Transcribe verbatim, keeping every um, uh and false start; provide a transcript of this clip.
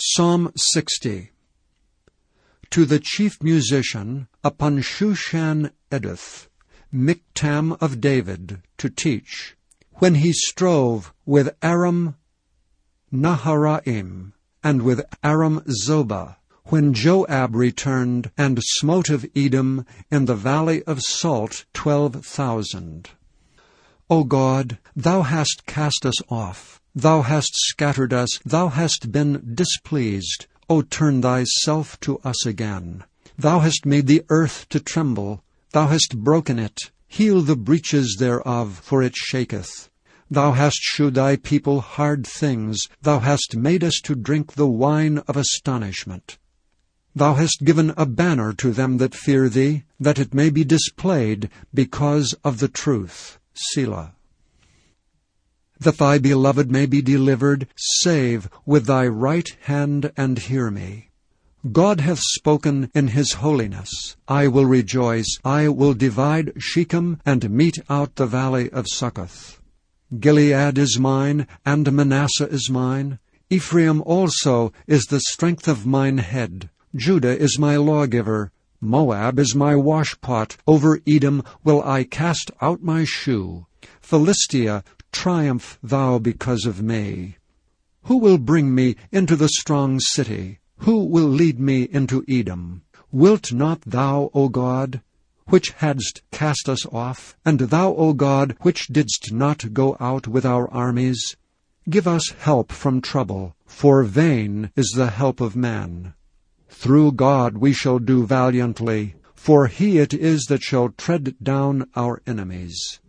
Psalm sixty. To the chief musician, upon Shushan Eduth, Miktam of David, to teach, when he strove with Aram Naharaim, and with Aram Zobah, when Joab returned, and smote of Edom in the valley of Salt twelve thousand. O God, thou hast cast us off, thou hast scattered us, thou hast been displeased. O turn thyself to us again. Thou hast made the earth to tremble, thou hast broken it. Heal the breaches thereof, for it shaketh. Thou hast shewed thy people hard things, thou hast made us to drink the wine of astonishment. Thou hast given a banner to them that fear thee, that it may be displayed because of the truth. Selah. That thy beloved may be delivered, save with thy right hand and hear me. God hath spoken in his holiness. I will rejoice, I will divide Shechem, and mete out the valley of Succoth. Gilead is mine, and Manasseh is mine. Ephraim also is the strength of mine head. Judah is my lawgiver. Moab is my washpot. Over Edom will I cast out my shoe. Philistia, triumph thou because of me. Who will bring me into the strong city? Who will lead me into Edom? Wilt not thou, O God, which hadst cast us off, and thou, O God, which didst not go out with our armies? Give us help from trouble, for vain is the help of man. Through God we shall do valiantly, for he it is that shall tread down our enemies.